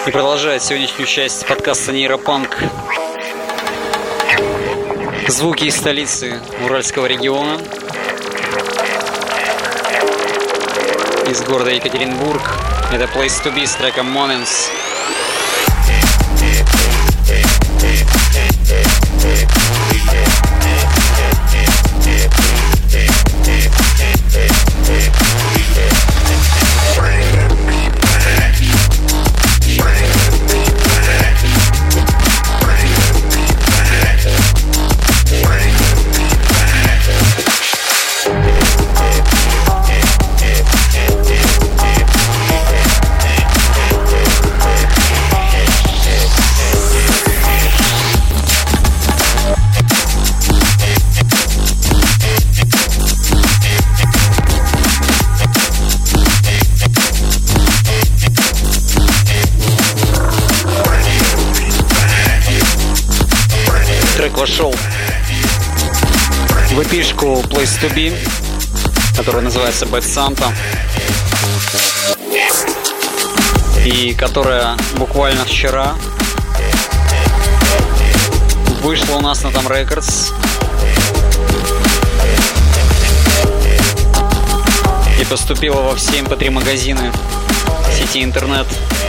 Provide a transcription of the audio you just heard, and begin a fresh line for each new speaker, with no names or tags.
И продолжает сегодняшнюю часть подкаста «Нейропанк» звуки из столицы Уральского региона, из города Екатеринбург. Это Place to Be с треком Moments. Трек вошел в эпишку Place to Be, которая называется Bad Santa, и которая буквально вчера вышла у нас на Там Records и поступила во все MP3 магазины сети интернет.